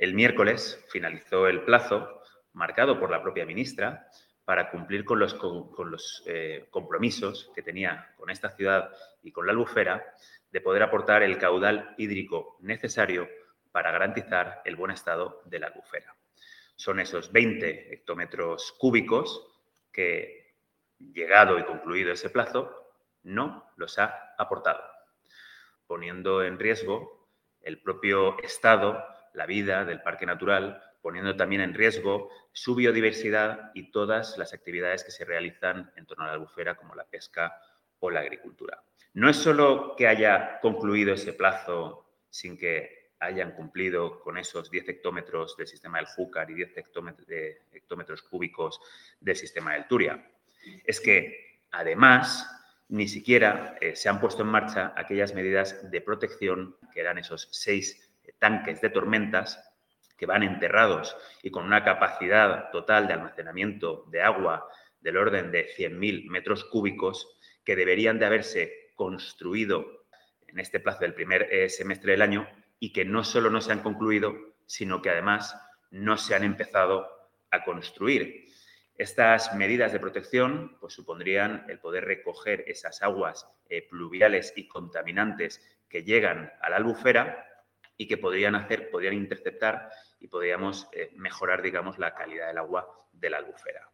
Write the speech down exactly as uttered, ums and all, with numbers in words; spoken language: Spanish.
El miércoles finalizó el plazo marcado por la propia ministra para cumplir con los, con, con los eh, compromisos que tenía con esta ciudad y con la Albufera de poder aportar el caudal hídrico necesario para garantizar el buen estado de la Albufera. Son esos veinte hectómetros cúbicos que, llegado y concluido ese plazo, no los ha aportado, poniendo en riesgo el propio estado, la vida del parque natural, poniendo también en riesgo su biodiversidad y todas las actividades que se realizan en torno a la Albufera, como la pesca o la agricultura. No es solo que haya concluido ese plazo sin que hayan cumplido con esos diez hectómetros del sistema del Júcar y diez hectómetros, de, hectómetros cúbicos del sistema del Turia. Es que, además, ni siquiera eh, se han puesto en marcha aquellas medidas de protección, que eran esos seis eh, tanques de tormentas que van enterrados y con una capacidad total de almacenamiento de agua del orden de cien mil metros cúbicos, que deberían de haberse construido en este plazo del primer eh, semestre del año y que no solo no se han concluido, sino que además no se han empezado a construir. Estas medidas de protección pues, supondrían el poder recoger esas aguas eh, pluviales y contaminantes que llegan a la Albufera y que podrían hacer, podrían interceptar y podríamos eh, mejorar, digamos, la calidad del agua de la Albufera.